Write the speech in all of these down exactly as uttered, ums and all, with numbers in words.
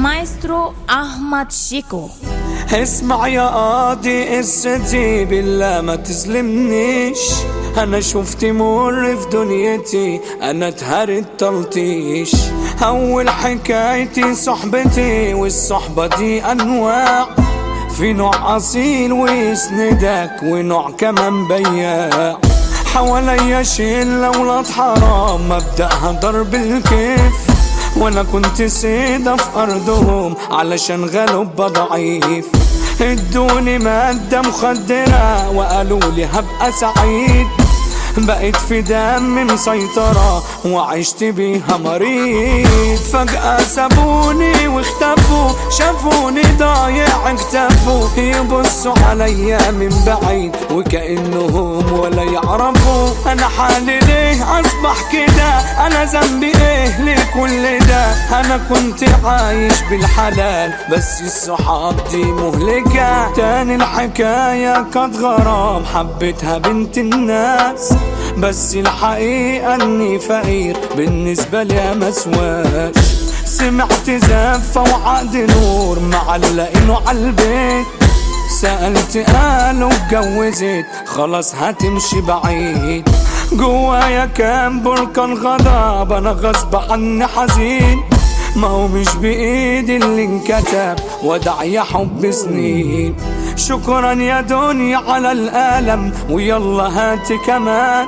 المايسترو أحمد شيكو. اسمع يا قاضي قصتي بالله ما تظلمنيش، انا شفت مر في دنيتي، انا اتهرت تلطيش. اول حكايتي صحبتي، والصحبة دي انواع، في نوع اصيل ويسندك ونوع كمان بياع. حواليا شلة ولاد حرام مبدأها ضرب الكيف، وانا كنت سيدة في ارضهم علشان غلب ضعيف. ادوني مادة مخدرة وقالوا لي هبقى سعيد، بقيت في دمي مسيطرة وعشت بيها مريض. فجأة سابوني واختفوا، شافوني ضايع اكتفوا، يبصوا عليا من بعيد وكأنهم ولا يعرفوا. انا حالي ليه اصبح كده؟ انا ذنبي ايه لكل ده؟ انا كنت عايش بالحلال بس الصحاب دي مهلكة. تاني الحكاية كانت غرام، حبيتها بنت الناس، بس الحقيقة اني فقير بالنسبة لي مسواش. سمعت زفة وعقد نور معلقينه عالبيت، سألت قالوا اتجوزت خلاص هتمشي بعيد. جوايا كان بركان غضب، انا غصب عني حزين، ما هو مش بايدي اللي انكتب ودع يا حب سنين. شكرا يا دنيا على الألم ويلا هاتي كمان،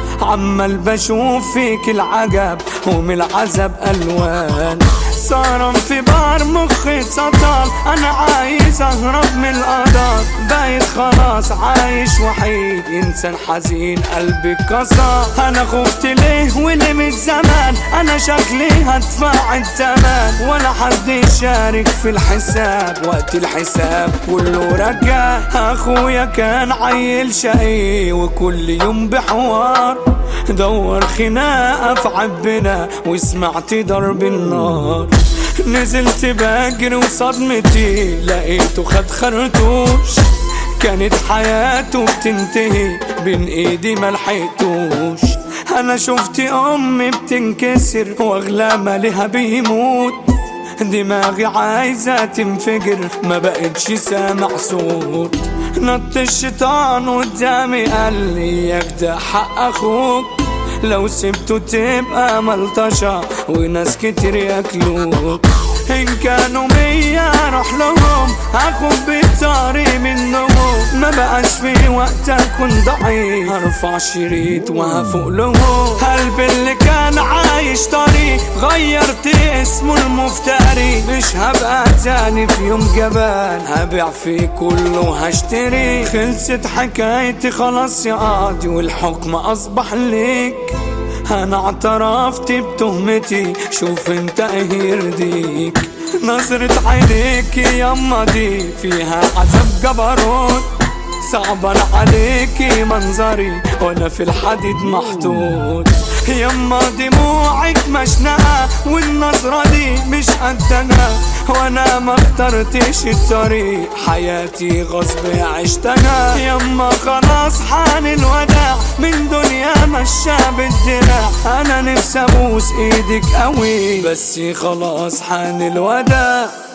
عمال بشوف فيك العجب ومن العذاب ألوان. صار في بار مخي سطل، أنا عايز أهرب من القدر، بقيت خلاص عايش وحيد، إنسان حزين قلبي كسر. أنا خفت ليه وليه من زمان، أنا شكلي هدفع التمن، ولا حد يشارك في الحساب، وقت الحساب كله رجع. أخويا كان عيل شقي وكل يوم بحوار، دور خناقة في عبنا وسمعت ضرب النار. نزلت بجري وصدمتي لقيته خد خرطوش، كانت حياته بتنتهي بين ايدي ملحقتوش. انا شفت امي بتنكسر واغلى مالها بيموت، دماغي عايزة تنفجر ما بقتش سامع صوت. نط الشيطان قدامي قال لي ياك ده حق اخوك، لو سبته تبقى ملطشة وناس كتير ياكلوك. إن كانوا مية روح لهم هاخد بالطريق منهم، ما بقاش في وقت أكون ضعيف، هرفع شريط وهفوق لهم. قلبي اللي كان عايش طريق غيرت اسمه المفتري، مش هبقى تاني في يوم جبان، هبيع في كله هشتري. خلصت حكايتي خلاص يا قاضي والحكم أصبح ليك، أنا اعترفت بتهمتي شوف انت ايه يرضيك. نظرة عينيك ياما دي فيها عذاب جبروت، صعبان عليكي منظري وانا في الحديد محطوط. ياما دموعك مشنقة والنظرة دي مش قدنا، وانا ما اخترتش الطريق حياتي غصب عشتنا. ياما خلاص حان الوداع من دنيا مشى بالدراع، انا نفسي ابوس ايدك قوي بس خلاص حان الوداع.